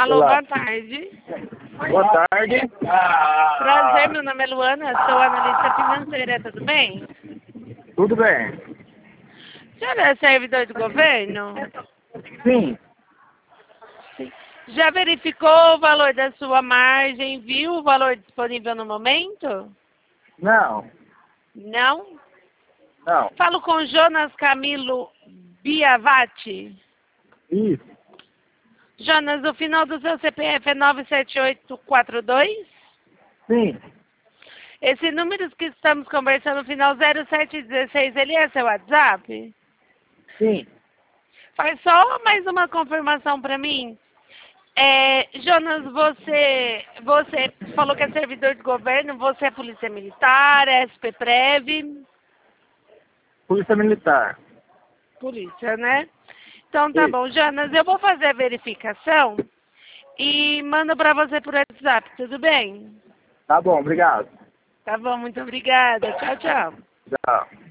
Alô, Olá. boa tarde. Boa tarde. Prazer, meu nome é Luana, sou analista financeira, tudo bem? Tudo bem? O senhor é servidor do governo? Sim. Já verificou o valor da sua margem? Viu o valor disponível no momento? Não. Não? Não. Falo com Jonas Camilo Biavati. Isso. Jonas, o final do seu CPF é 97842? Sim. Esse número que estamos conversando, no final 0716, ele é seu WhatsApp? Sim. Faz só mais uma confirmação para mim. Jonas, você falou que é servidor de governo, você é polícia militar, é SP-Prev? Polícia Militar. Polícia, né? Então tá Isso. bom, Jonas, eu vou fazer a verificação e mando para você por WhatsApp, tudo bem? Tá bom, obrigado. Tá bom, muito obrigada. Tchau, tchau. Tchau.